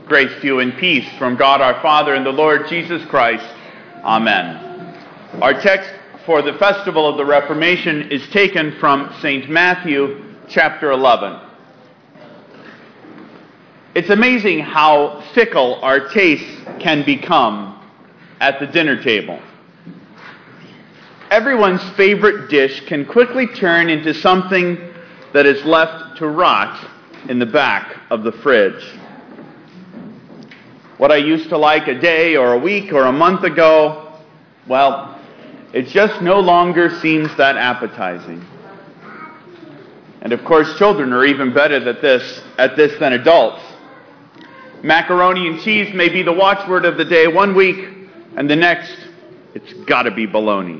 Grace to you and peace from God our Father and the Lord Jesus Christ. Amen. Our text for the festival of the Reformation is taken from St. Matthew chapter 11. It's amazing how fickle our tastes can become at the dinner table. Everyone's favorite dish can quickly turn into something that is left to rot in the back of the fridge. What I used to like a day or a week or a month ago, well, it just no longer seems that appetizing. And of course, children are even better at this than adults. Macaroni and cheese may be the watchword of the day one week, and the next, it's got to be bologna.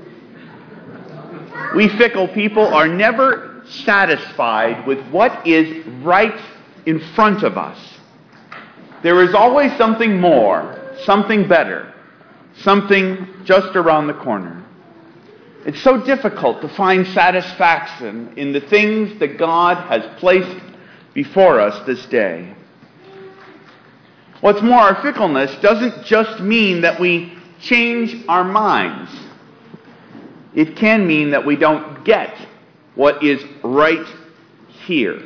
We fickle people are never satisfied with what is right in front of us. There is always something more, something better, something just around the corner. It's so difficult to find satisfaction in the things that God has placed before us this day. What's more, our fickleness doesn't just mean that we change our minds. It can mean that we don't get what is right here.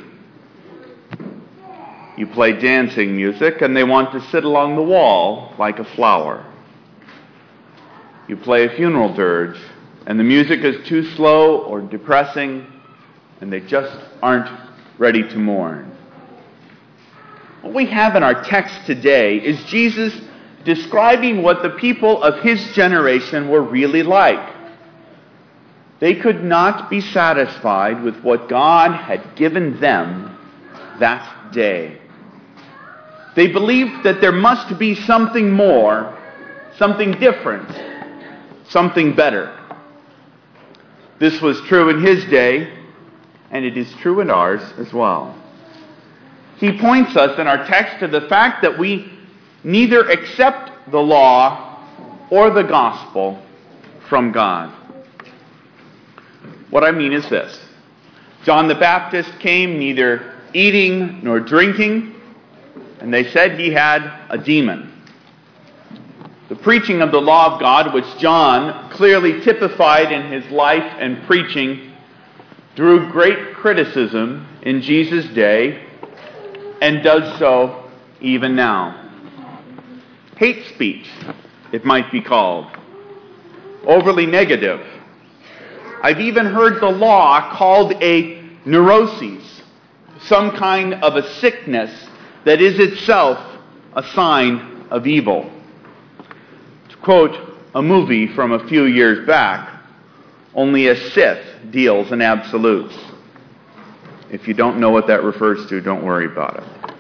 You play dancing music and they want to sit along the wall like a flower. You play a funeral dirge and the music is too slow or depressing and they just aren't ready to mourn. What we have in our text today is Jesus describing what the people of his generation were really like. They could not be satisfied with what God had given them that day. They believed that there must be something more, something different, something better. This was true in his day, and it is true in ours as well. He points us in our text to the fact that we neither accept the law or the gospel from God. What I mean is this. John the Baptist came neither eating nor drinking, and they said he had a demon. The preaching of the law of God, which John clearly typified in his life and preaching, drew great criticism in Jesus' day and does so even now. Hate speech, it might be called. Overly negative. I've even heard the law called a neuroses, some kind of a sickness that is itself a sign of evil. To quote a movie from a few years back, only a Sith deals in absolutes. If you don't know what that refers to, don't worry about it.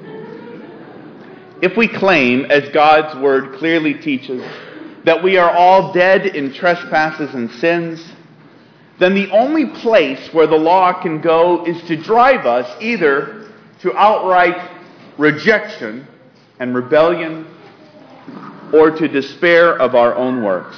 If we claim, as God's word clearly teaches, that we are all dead in trespasses and sins, then the only place where the law can go is to drive us either to outright rejection and rebellion or to despair of our own works.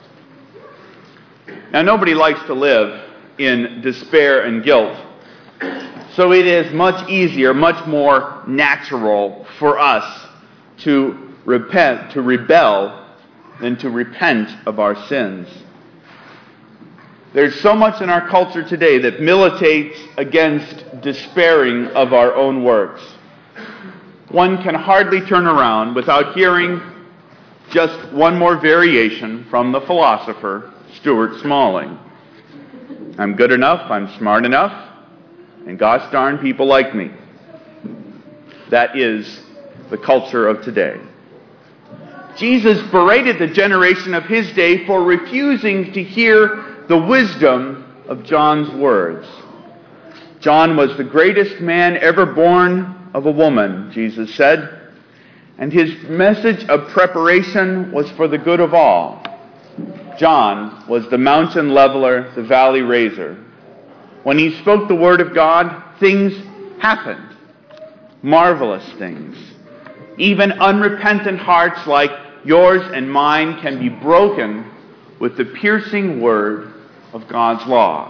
Now, nobody likes to live in despair and guilt, so it is much easier, much more natural for us to rebel than to repent of our sins. There's so much in our culture today that militates against despairing of our own works. One can hardly turn around without hearing just one more variation from the philosopher Stuart Smalling. I'm good enough, I'm smart enough, and gosh darn people like me. That is the culture of today. Jesus berated the generation of his day for refusing to hear the wisdom of John's words. John was the greatest man ever born of a woman, Jesus said, and his message of preparation was for the good of all. John was the mountain leveler, the valley raiser. When he spoke the word of God, things happened. Marvelous things. Even unrepentant hearts like yours and mine can be broken with the piercing word of God's law.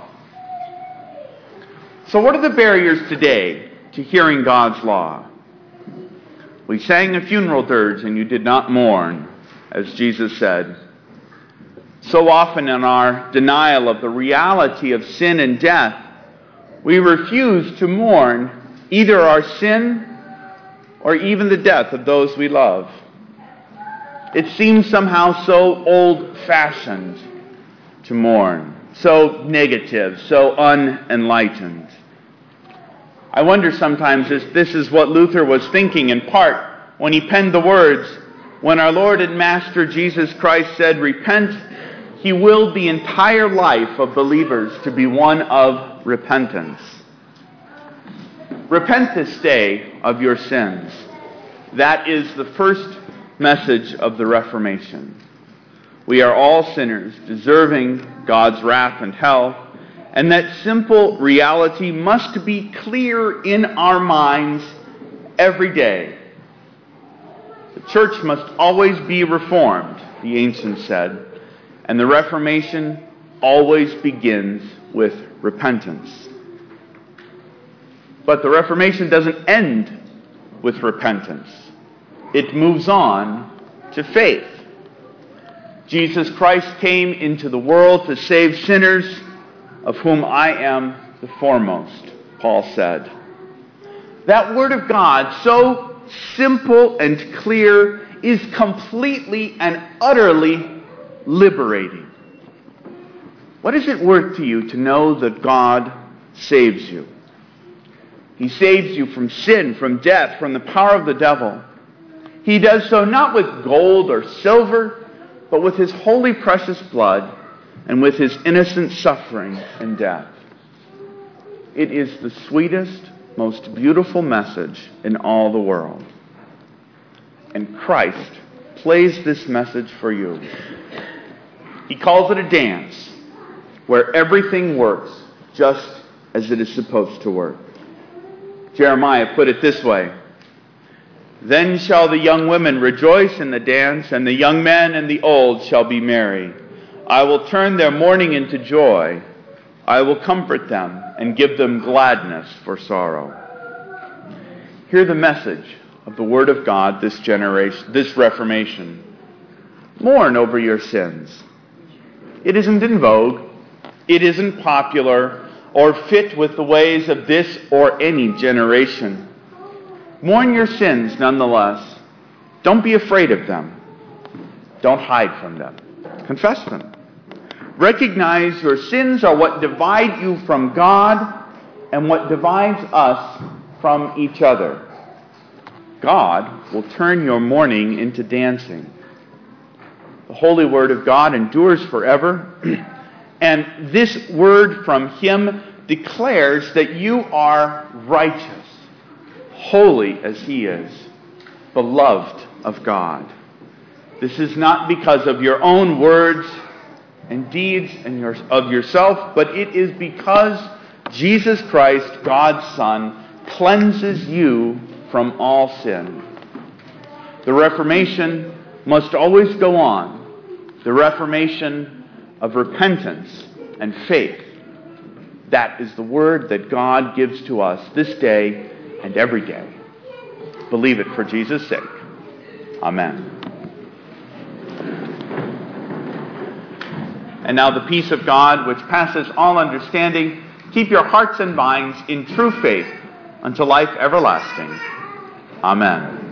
So what are the barriers today to hearing God's law? We sang a funeral dirge and you did not mourn, as Jesus said. So often in our denial of the reality of sin and death, we refuse to mourn either our sin or even the death of those we love. It seems somehow so old-fashioned to mourn, so negative, so unenlightened. I wonder sometimes if this is what Luther was thinking in part when he penned the words, "When our Lord and Master Jesus Christ said, 'Repent,' he willed the entire life of believers to be one of repentance." Repent this day of your sins. That is the first message of the Reformation. We are all sinners, deserving God's wrath and hell, and that simple reality must be clear in our minds every day. The church must always be reformed, the ancients said, and the Reformation always begins with repentance. But the Reformation doesn't end with repentance. It moves on to faith. Jesus Christ came into the world to save sinners, of whom I am the foremost, Paul said. That word of God, so simple and clear, is completely and utterly liberating. What is it worth to you to know that God saves you? He saves you from sin, from death, from the power of the devil. He does so not with gold or silver, but with his holy precious blood and with his innocent suffering and death. It is the sweetest, most beautiful message in all the world. And Christ plays this message for you. He calls it a dance where everything works just as it is supposed to work. Jeremiah put it this way, "Then shall the young women rejoice in the dance, and the young men and the old shall be merry. I will turn their mourning into joy. I will comfort them and give them gladness for sorrow." Hear the message of the Word of God this Reformation. Mourn over your sins. It isn't in vogue. It isn't popular or fit with the ways of this or any generation. Mourn your sins nonetheless. Don't be afraid of them. Don't hide from them. Confess them. Recognize your sins are what divide you from God and what divides us from each other. God will turn your mourning into dancing. The holy word of God endures forever. And this word from him declares that you are righteous, holy as he is, beloved of God. This is not because of your own words and deeds and of yourself, but it is because Jesus Christ, God's Son, cleanses you from all sin. The Reformation must always go on. The Reformation of repentance and faith. That is the word that God gives to us this day and every day. Believe it for Jesus' sake. Amen. And now the peace of God, which passes all understanding, keep your hearts and minds in true faith unto life everlasting. Amen.